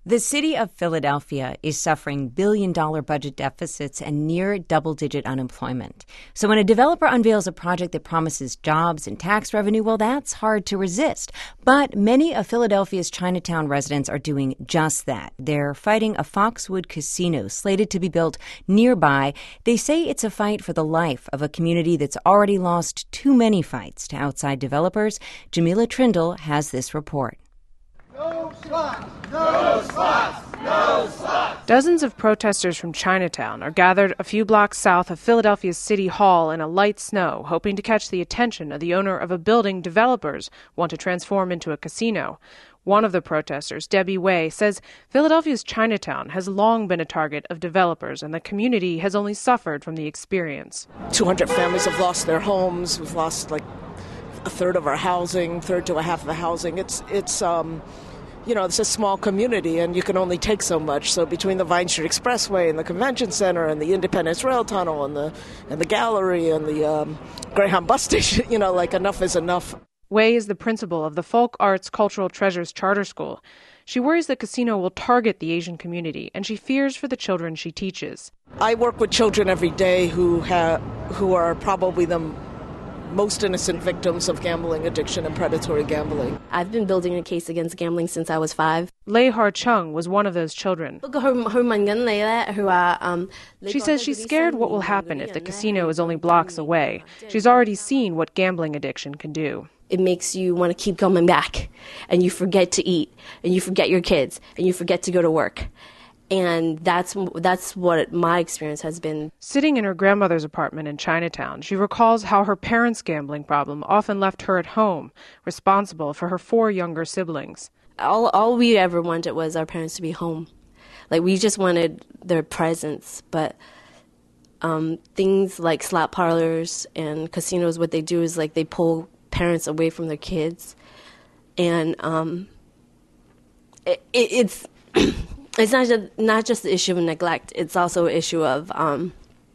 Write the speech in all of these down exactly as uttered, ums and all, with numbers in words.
The city of Philadelphia is suffering billion-dollar budget deficits and near double-digit unemployment. So when a developer unveils a project that promises jobs and tax revenue, well, that's hard to resist. But many of Philadelphia's Chinatown residents are doing just that. They're fighting a Foxwood casino slated to be built nearby. They say it's a fight for the life of a community that's already lost too many fights to outside developers. Jamila Trindle has this report. No slots! No slots! No slots! Dozens of protesters from Chinatown are gathered a few blocks south of Philadelphia's City Hall in a light snow, hoping to catch the attention of the owner of a building developers want to transform into a casino. One of the protesters, Debbie Wei, says Philadelphia's Chinatown has long been a target of developers, and the community has only suffered from the experience. two hundred families have lost their homes. We've lost like a third of our housing, third to a half of the housing. It's, it's, um, you know, it's a small community, and you can only take so much. So between the Vine Street Expressway and the Convention Center and the Independence Rail Tunnel and the and the Gallery and the um, Greyhound bus station, you know, like enough is enough. Wei is the principal of the Folk Arts Cultural Treasures Charter School. She worries the casino will target the Asian community, and she fears for the children she teaches. I work with children every day who have who are probably the most innocent victims of gambling addiction and predatory gambling. I've been building a case against gambling since I was five. Lei Har Chung was one of those children. She says she's scared what will happen if the casino is only blocks away. She's already seen what gambling addiction can do. It makes you want to keep coming back, and you forget to eat, and you forget your kids, and you forget to go to work. And that's that's what my experience has been. Sitting in her grandmother's apartment in Chinatown, she recalls how her parents' gambling problem often left her at home, responsible for her four younger siblings. All all we ever wanted was our parents to be home. Like, we just wanted their presence. But um, things like slot parlors and casinos, what they do is like they pull parents away from their kids. And um, it, it, it's... It's not just, not just the issue of neglect, it's also an issue of um,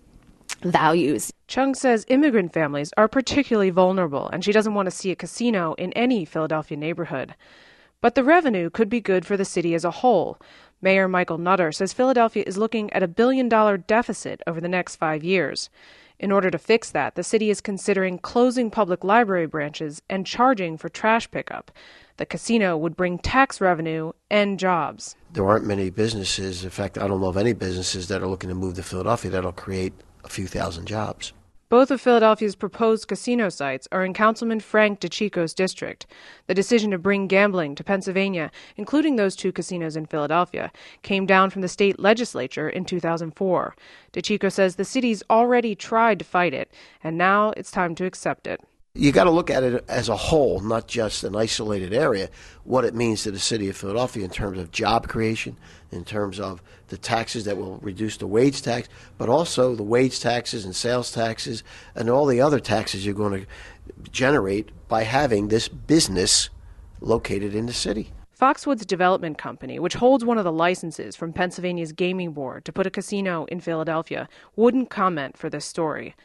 values. Chung says immigrant families are particularly vulnerable, and she doesn't want to see a casino in any Philadelphia neighborhood. But the revenue could be good for the city as a whole. Mayor Michael Nutter says Philadelphia is looking at a billion-dollar deficit over the next five years. In order to fix that, the city is considering closing public library branches and charging for trash pickup. The casino would bring tax revenue and jobs. There aren't many businesses, in fact, I don't know of any businesses that are looking to move to Philadelphia that'll create a few thousand jobs. Both of Philadelphia's proposed casino sites are in Councilman Frank DeCicco's district. The decision to bring gambling to Pennsylvania, including those two casinos in Philadelphia, came down from the state legislature in two thousand four. DeCicco says the city's already tried to fight it, and now it's time to accept it. You got to look at it as a whole, not just an isolated area, what it means to the city of Philadelphia in terms of job creation, in terms of the taxes that will reduce the wage tax, but also the wage taxes and sales taxes and all the other taxes you're going to generate by having this business located in the city. Foxwoods Development Company, which holds one of the licenses from Pennsylvania's gaming board to put a casino in Philadelphia, wouldn't comment for this story.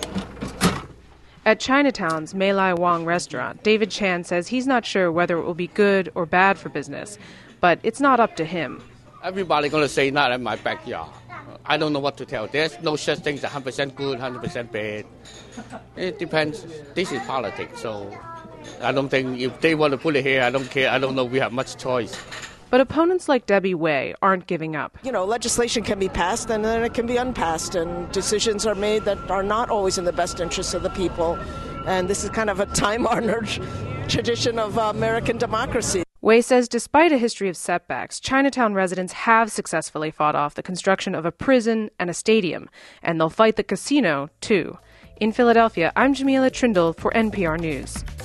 At Chinatown's Mei Lai Wang restaurant, David Chan says he's not sure whether it will be good or bad for business, but it's not up to him. Everybody's going to say not in my backyard. I don't know what to tell. There's no such thing as one hundred percent good, one hundred percent bad. It depends. This is politics, so I don't think if they want to put it here, I don't care. I don't know we have much choice. But opponents like Debbie Wei aren't giving up. You know, legislation can be passed and then it can be unpassed, and decisions are made that are not always in the best interests of the people. And this is kind of a time-honored tradition of uh, American democracy. Wei says despite a history of setbacks, Chinatown residents have successfully fought off the construction of a prison and a stadium, and they'll fight the casino, too. In Philadelphia, I'm Jamila Trindle for N P R News.